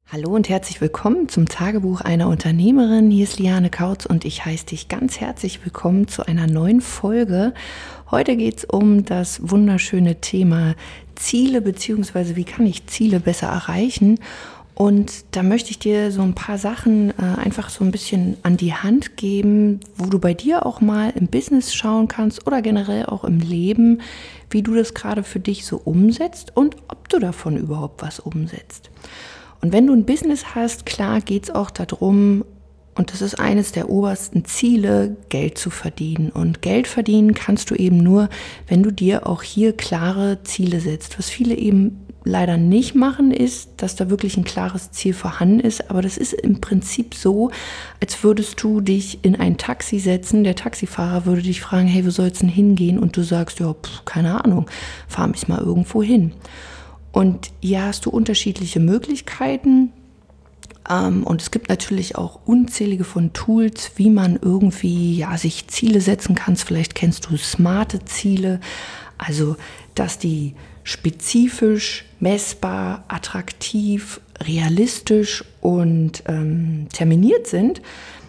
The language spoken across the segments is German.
Hallo und herzlich willkommen zum Tagebuch einer Unternehmerin. Hier ist Liane Kautz und ich heiße dich ganz herzlich willkommen zu einer neuen Folge. Heute geht es um das wunderschöne Thema Ziele bzw. wie kann ich Ziele besser erreichen. Und da möchte ich dir so ein paar Sachen einfach so ein bisschen an die Hand geben, wo du bei dir auch mal im Business schauen kannst oder generell auch im Leben, wie du das gerade für dich so umsetzt und ob du davon überhaupt was umsetzt. Und wenn du ein Business hast, klar geht es auch darum, und das ist eines der obersten Ziele, Geld zu verdienen. Und Geld verdienen kannst du eben nur, wenn du dir auch hier klare Ziele setzt. Was viele eben leider nicht machen, ist, dass da wirklich ein klares Ziel vorhanden ist. Aber das ist im Prinzip so, als würdest du dich in ein Taxi setzen. Der Taxifahrer würde dich fragen, hey, wo soll's denn hingehen? Und du sagst, ja, keine Ahnung, fahr mich mal irgendwo hin. Und hier hast du unterschiedliche Möglichkeiten und es gibt natürlich auch unzählige von Tools, wie man irgendwie sich Ziele setzen kann. Vielleicht kennst du smarte Ziele, also dass die spezifisch, messbar, attraktiv, realistisch und terminiert sind.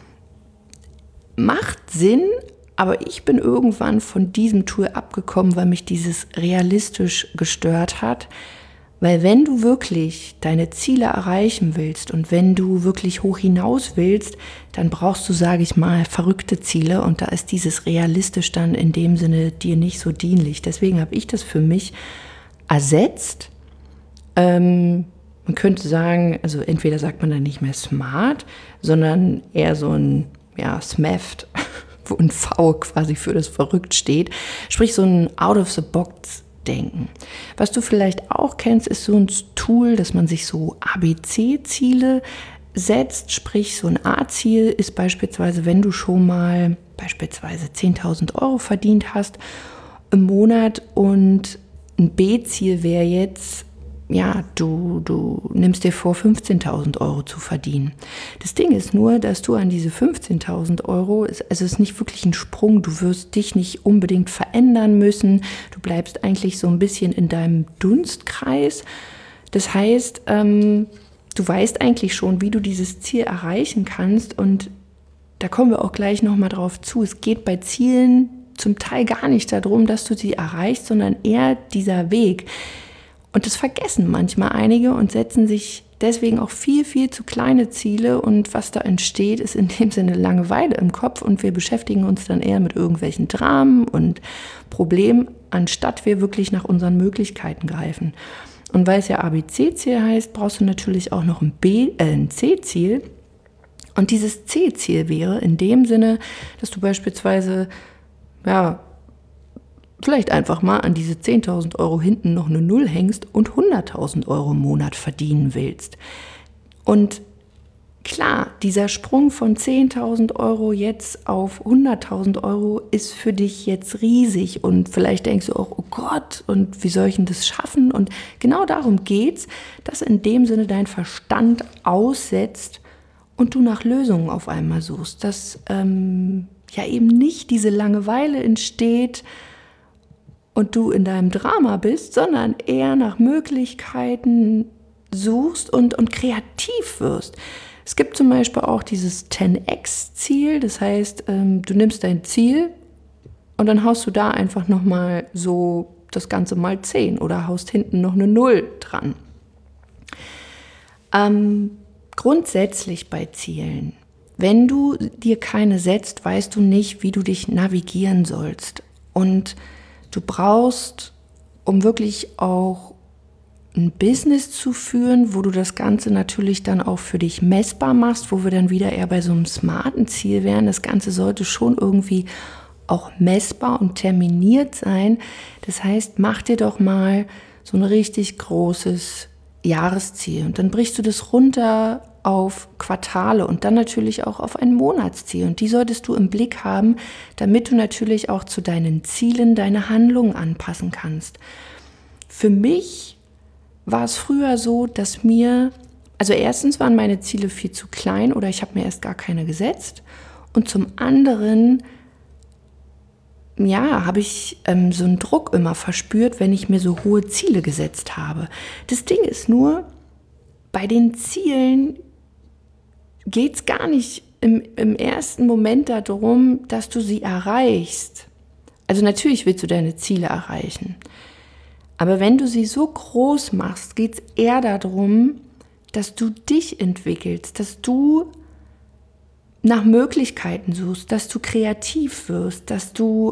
Macht Sinn, aber ich bin irgendwann von diesem Tool abgekommen, weil mich dieses realistisch gestört hat. Weil wenn du wirklich deine Ziele erreichen willst und wenn du wirklich hoch hinaus willst, dann brauchst du, sage ich mal, verrückte Ziele und da ist dieses realistisch dann in dem Sinne dir nicht so dienlich. Deswegen habe ich das für mich ersetzt. Man könnte sagen, also entweder sagt man dann nicht mehr smart, sondern eher so ein SMAFT, wo ein V quasi für das verrückt steht. Sprich so ein Out-of-the-Box denken. Was du vielleicht auch kennst, ist so ein Tool, dass man sich so ABC-Ziele setzt. Sprich, so ein A-Ziel ist beispielsweise, wenn du schon mal beispielsweise 10.000 Euro verdient hast im Monat und ein B-Ziel wäre jetzt, du nimmst dir vor, 15.000 Euro zu verdienen. Das Ding ist nur, dass du an diese 15.000 Euro, also es ist nicht wirklich ein Sprung, du wirst dich nicht unbedingt verändern müssen, du bleibst eigentlich so ein bisschen in deinem Dunstkreis. Das heißt, du weißt eigentlich schon, wie du dieses Ziel erreichen kannst und da kommen wir auch gleich nochmal drauf zu. Es geht bei Zielen zum Teil gar nicht darum, dass du sie erreichst, sondern eher dieser Weg. Und das vergessen manchmal einige und setzen sich deswegen auch viel, viel zu kleine Ziele. Und was da entsteht, ist in dem Sinne Langeweile im Kopf. Und wir beschäftigen uns dann eher mit irgendwelchen Dramen und Problemen, anstatt wir wirklich nach unseren Möglichkeiten greifen. Und weil es ja ABC-Ziel heißt, brauchst du natürlich auch noch ein C-Ziel. Und dieses C-Ziel wäre in dem Sinne, dass du beispielsweise, vielleicht einfach mal an diese 10.000 Euro hinten noch eine Null hängst und 100.000 Euro im Monat verdienen willst. Und klar, dieser Sprung von 10.000 Euro jetzt auf 100.000 Euro ist für dich jetzt riesig und vielleicht denkst du auch, oh Gott, und wie soll ich denn das schaffen? Und genau darum geht's, dass in dem Sinne dein Verstand aussetzt und du nach Lösungen auf einmal suchst, dass eben nicht diese Langeweile entsteht, und du in deinem Drama bist, sondern eher nach Möglichkeiten suchst und kreativ wirst. Es gibt zum Beispiel auch dieses 10x-Ziel, das heißt, du nimmst dein Ziel und dann haust du da einfach nochmal so das Ganze mal 10 oder haust hinten noch eine 0 dran. Grundsätzlich bei Zielen, wenn du dir keine setzt, weißt du nicht, wie du dich navigieren sollst. Und du brauchst, um wirklich auch ein Business zu führen, wo du das Ganze natürlich dann auch für dich messbar machst, wo wir dann wieder eher bei so einem smarten Ziel wären. Das Ganze sollte schon irgendwie auch messbar und terminiert sein. Das heißt, mach dir doch mal so ein richtig großes Jahresziel und dann brichst du das runter auf Quartale und dann natürlich auch auf ein Monatsziel. Und die solltest du im Blick haben, damit du natürlich auch zu deinen Zielen deine Handlungen anpassen kannst. Für mich war es früher so, dass erstens waren meine Ziele viel zu klein oder ich habe mir erst gar keine gesetzt. Und zum anderen, habe ich so einen Druck immer verspürt, wenn ich mir so hohe Ziele gesetzt habe. Das Ding ist nur, bei den Zielen geht es gar nicht im ersten Moment darum, dass du sie erreichst. Also natürlich willst du deine Ziele erreichen. Aber wenn du sie so groß machst, geht es eher darum, dass du dich entwickelst, dass du nach Möglichkeiten suchst, dass du kreativ wirst, dass du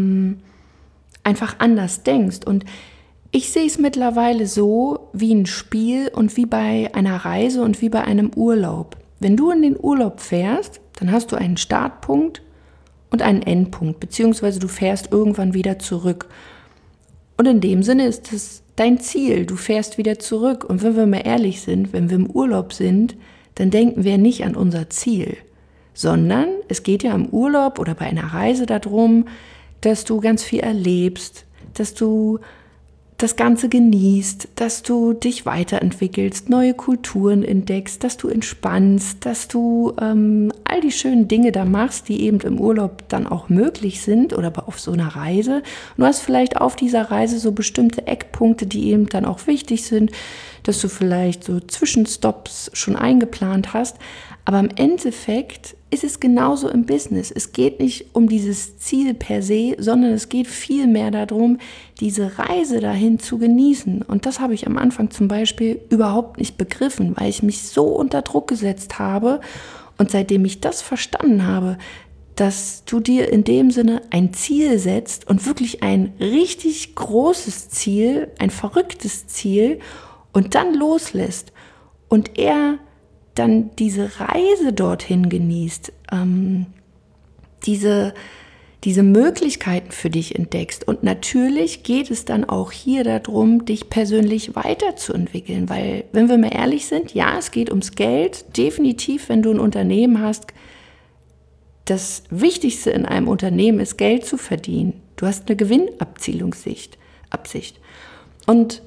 einfach anders denkst. Und ich sehe es mittlerweile so wie ein Spiel und wie bei einer Reise und wie bei einem Urlaub. Wenn du in den Urlaub fährst, dann hast du einen Startpunkt und einen Endpunkt, beziehungsweise du fährst irgendwann wieder zurück. Und in dem Sinne ist es dein Ziel, du fährst wieder zurück. Und wenn wir mal ehrlich sind, wenn wir im Urlaub sind, dann denken wir nicht an unser Ziel, sondern es geht ja im Urlaub oder bei einer Reise darum, dass du ganz viel erlebst, dass du das Ganze genießt, dass du dich weiterentwickelst, neue Kulturen entdeckst, dass du entspannst, dass du all die schönen Dinge da machst, die eben im Urlaub dann auch möglich sind oder auf so einer Reise. Und du hast vielleicht auf dieser Reise so bestimmte Eckpunkte, die eben dann auch wichtig sind, dass du vielleicht so Zwischenstopps schon eingeplant hast. Aber im Endeffekt ist es genauso im Business. Es geht nicht um dieses Ziel per se, sondern es geht vielmehr darum, diese Reise dahin zu genießen. Und das habe ich am Anfang zum Beispiel überhaupt nicht begriffen, weil ich mich so unter Druck gesetzt habe. Und seitdem ich das verstanden habe, dass du dir in dem Sinne ein Ziel setzt und wirklich ein richtig großes Ziel, ein verrücktes Ziel und dann loslässt und eher dann diese Reise dorthin genießt, diese Möglichkeiten für dich entdeckst. Und natürlich geht es dann auch hier darum, dich persönlich weiterzuentwickeln, weil, wenn wir mal ehrlich sind, ja, es geht ums Geld, definitiv, wenn du ein Unternehmen hast, das Wichtigste in einem Unternehmen ist, Geld zu verdienen. Du hast eine Gewinnabzielungsabsicht. Und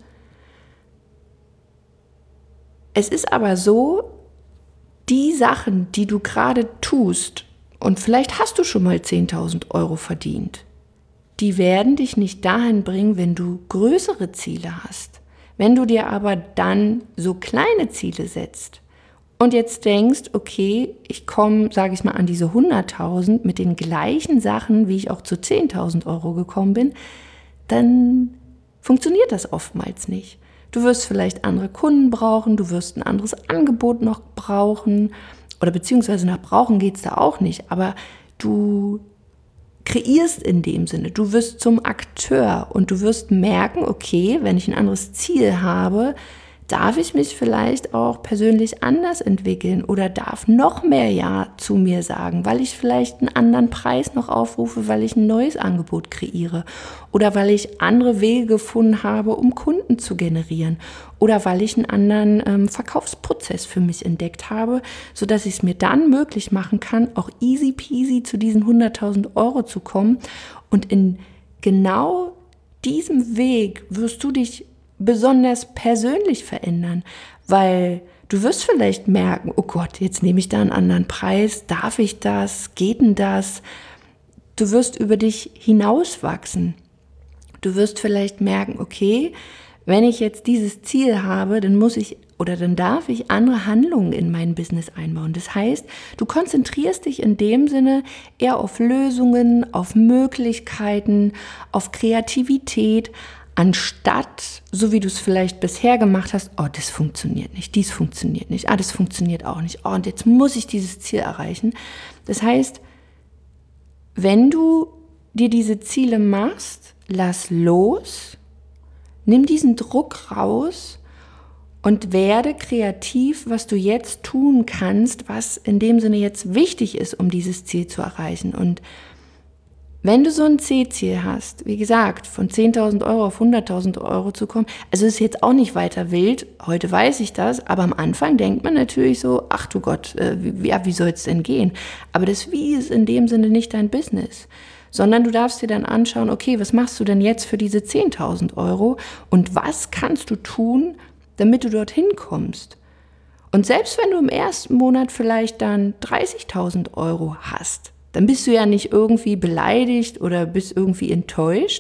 es ist aber so, die Sachen, die du gerade tust, und vielleicht hast du schon mal 10.000 Euro verdient, die werden dich nicht dahin bringen, wenn du größere Ziele hast. Wenn du dir aber dann so kleine Ziele setzt und jetzt denkst, okay, ich komme, sage ich mal, an diese 100.000 mit den gleichen Sachen, wie ich auch zu 10.000 Euro gekommen bin, dann funktioniert das oftmals nicht. Du wirst vielleicht andere Kunden brauchen, du wirst ein anderes Angebot noch brauchen oder beziehungsweise nach brauchen geht es da auch nicht, aber du kreierst in dem Sinne, du wirst zum Akteur und du wirst merken, okay, wenn ich ein anderes Ziel habe, darf ich mich vielleicht auch persönlich anders entwickeln oder darf noch mehr Ja zu mir sagen, weil ich vielleicht einen anderen Preis noch aufrufe, weil ich ein neues Angebot kreiere oder weil ich andere Wege gefunden habe, um Kunden zu generieren oder weil ich einen anderen Verkaufsprozess für mich entdeckt habe, sodass ich es mir dann möglich machen kann, auch easy peasy zu diesen 100.000 Euro zu kommen. Und in genau diesem Weg wirst du dich besonders persönlich verändern, weil du wirst vielleicht merken, oh Gott, jetzt nehme ich da einen anderen Preis, darf ich das, geht denn das? Du wirst über dich hinauswachsen. Du wirst vielleicht merken, okay, wenn ich jetzt dieses Ziel habe, dann muss ich oder dann darf ich andere Handlungen in mein Business einbauen. Das heißt, du konzentrierst dich in dem Sinne eher auf Lösungen, auf Möglichkeiten, auf Kreativität, anstatt, so wie du es vielleicht bisher gemacht hast, oh, das funktioniert nicht, dies funktioniert nicht, das funktioniert auch nicht, oh, und jetzt muss ich dieses Ziel erreichen. Das heißt, wenn du dir diese Ziele machst, lass los, nimm diesen Druck raus und werde kreativ, was du jetzt tun kannst, was in dem Sinne jetzt wichtig ist, um dieses Ziel zu erreichen. Und wenn du so ein C-Ziel hast, wie gesagt, von 10.000 Euro auf 100.000 Euro zu kommen, also ist jetzt auch nicht weiter wild, heute weiß ich das, aber am Anfang denkt man natürlich so, ach du Gott, wie soll es denn gehen? Aber das Wie ist in dem Sinne nicht dein Business, sondern du darfst dir dann anschauen, okay, was machst du denn jetzt für diese 10.000 Euro und was kannst du tun, damit du dorthin kommst? Und selbst wenn du im ersten Monat vielleicht dann 30.000 Euro hast, dann bist du ja nicht irgendwie beleidigt oder bist irgendwie enttäuscht,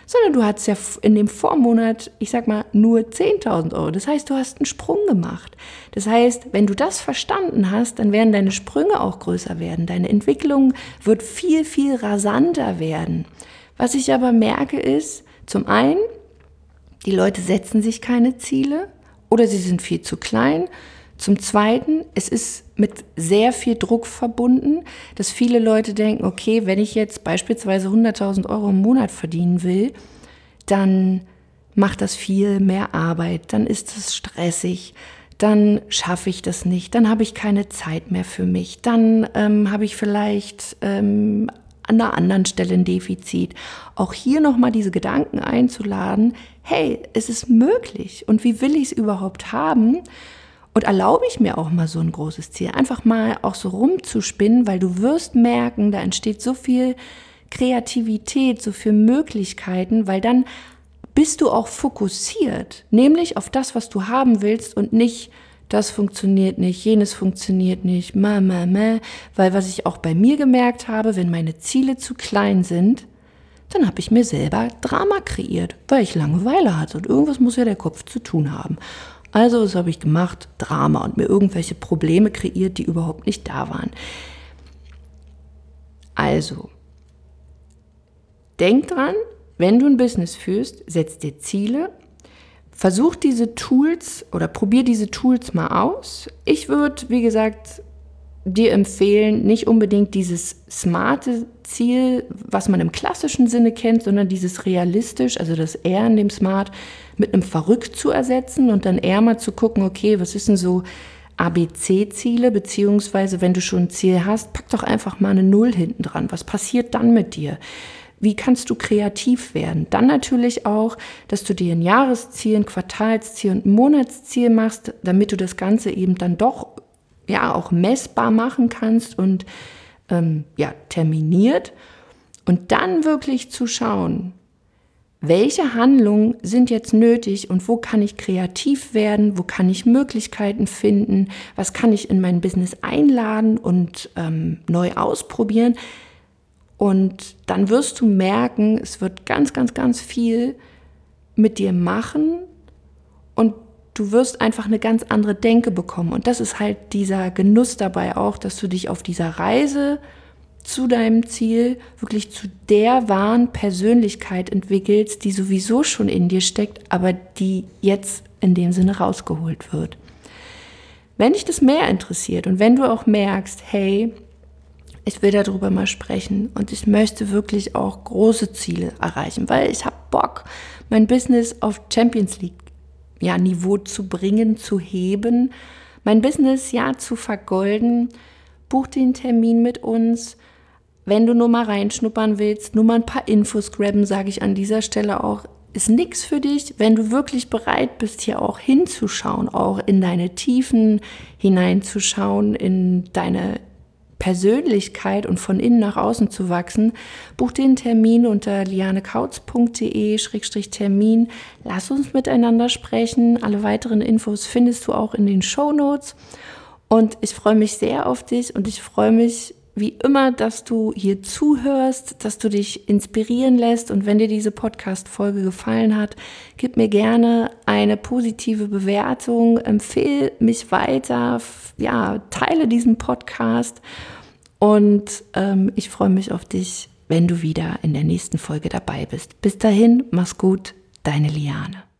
sondern du hattest ja in dem Vormonat, ich sag mal, nur 10.000 Euro. Das heißt, du hast einen Sprung gemacht. Das heißt, wenn du das verstanden hast, dann werden deine Sprünge auch größer werden. Deine Entwicklung wird viel, viel rasanter werden. Was ich aber merke ist, zum einen, die Leute setzen sich keine Ziele oder sie sind viel zu klein. Zum Zweiten, es ist mit sehr viel Druck verbunden, dass viele Leute denken, okay, wenn ich jetzt beispielsweise 100.000 Euro im Monat verdienen will, dann macht das viel mehr Arbeit, dann ist es stressig, dann schaffe ich das nicht, dann habe ich keine Zeit mehr für mich, dann habe ich vielleicht an einer anderen Stelle ein Defizit. Auch hier nochmal diese Gedanken einzuladen, hey, es ist möglich und wie will ich es überhaupt haben? Und erlaube ich mir auch mal so ein großes Ziel, einfach mal auch so rumzuspinnen, weil du wirst merken, da entsteht so viel Kreativität, so viele Möglichkeiten, weil dann bist du auch fokussiert, nämlich auf das, was du haben willst und nicht, das funktioniert nicht, jenes funktioniert nicht, weil was ich auch bei mir gemerkt habe, wenn meine Ziele zu klein sind, dann habe ich mir selber Drama kreiert, weil ich Langeweile hatte und irgendwas muss ja der Kopf zu tun haben. Also, was habe ich gemacht? Drama und mir irgendwelche Probleme kreiert, die überhaupt nicht da waren. Also, denk dran, wenn du ein Business führst, setz dir Ziele, versuch diese Tools oder probier diese Tools mal aus. Ich würde, wie gesagt, dir empfehlen, nicht unbedingt dieses smarte Ziel, was man im klassischen Sinne kennt, sondern dieses realistisch, also das R in dem Smart, mit einem verrückt zu ersetzen und dann eher mal zu gucken, okay, was ist denn so ABC-Ziele, beziehungsweise wenn du schon ein Ziel hast, pack doch einfach mal eine 0 hinten dran. Was passiert dann mit dir? Wie kannst du kreativ werden? Dann natürlich auch, dass du dir ein Jahresziel, ein Quartalsziel und ein Monatsziel machst, damit du das Ganze eben dann doch auch messbar machen kannst und terminiert. Und dann wirklich zu schauen, welche Handlungen sind jetzt nötig und wo kann ich kreativ werden, wo kann ich Möglichkeiten finden, was kann ich in mein Business einladen und neu ausprobieren. Und dann wirst du merken, es wird ganz, ganz, ganz viel mit dir machen und du wirst einfach eine ganz andere Denke bekommen. Und das ist halt dieser Genuss dabei auch, dass du dich auf dieser Reise zu deinem Ziel wirklich zu der wahren Persönlichkeit entwickelst, die sowieso schon in dir steckt, aber die jetzt in dem Sinne rausgeholt wird. Wenn dich das mehr interessiert und wenn du auch merkst, hey, ich will darüber mal sprechen und ich möchte wirklich auch große Ziele erreichen, weil ich habe Bock, mein Business auf Champions League Niveau zu bringen, zu heben, mein Business zu vergolden, buch den Termin mit uns. Wenn du nur mal reinschnuppern willst, nur mal ein paar Infos grabben, sage ich an dieser Stelle auch, ist nichts für dich, wenn du wirklich bereit bist, hier auch hinzuschauen, auch in deine Tiefen hineinzuschauen, in deine Persönlichkeit und von innen nach außen zu wachsen, buch den Termin unter lianekautz.de/Termin. Lass uns miteinander sprechen. Alle weiteren Infos findest du auch in den Shownotes. Und ich freue mich sehr auf dich und ich freue mich wie immer, dass du hier zuhörst, dass du dich inspirieren lässt. Und wenn dir diese Podcast-Folge gefallen hat, gib mir gerne eine positive Bewertung, empfehle mich weiter, teile diesen Podcast. Und ich freue mich auf dich, wenn du wieder in der nächsten Folge dabei bist. Bis dahin, mach's gut, deine Liane.